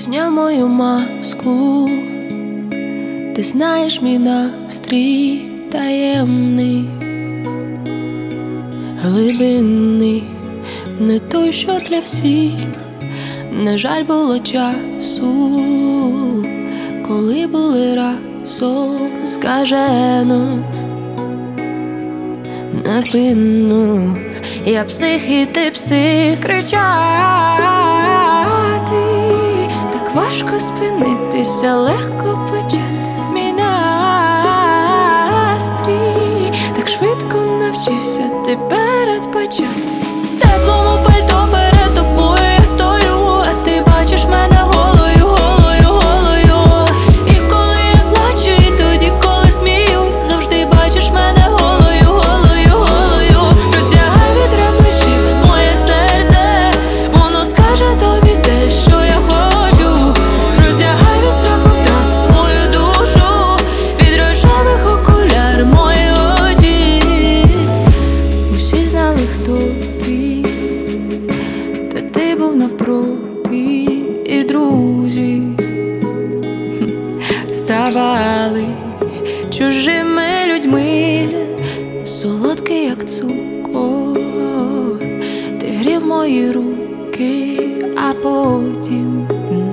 Зняв мою маску, ти знаєш мій настрій таємний, глибинний, не той, що для всіх. Не жаль було часу, коли були разом скажено, невпинно. Я псих і ти псих, кричати. Так важко спинитися, легко почати. Мій настрій так швидко навчився ти передбачати. В теплому пальто перед тобою я стою, а ти бачиш мене голою, голою, голою. І коли я плачу, і тоді, коли сміюсь, завжди бачиш мене голою, голою, голою. Роздягай від ревнощів моє серце, воно скаже тобі те, що я хочу. Роздягай від страху втрат мою душу, від рожевих окуляр мої очі. Усі знали, хто ти, та ти був навпроти, і друзі ставали чужими людьми, солодкий, як цукор, ти грів мої руки, а потім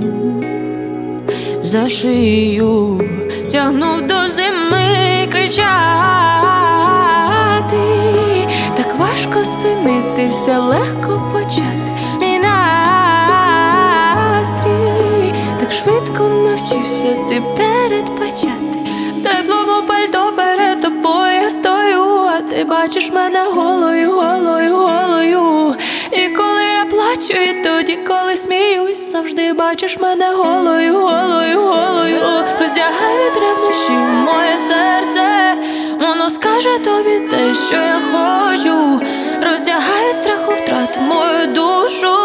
за шию тягнув до зими, кричати. Так важко спинитися, легко почати. Мій настрій так швидко навчився ти передбачати. В теплому пальто перед тобою я стою, а ти бачиш мене голою, голою, голою. І коли я плачу, і тоді, коли сміюсь, завжди бачиш мене голою, голою, голою. Роздягай від ревнощів моє серце, воно скаже тобі те, що я хочу. Роздягай від страху втрат мою душу,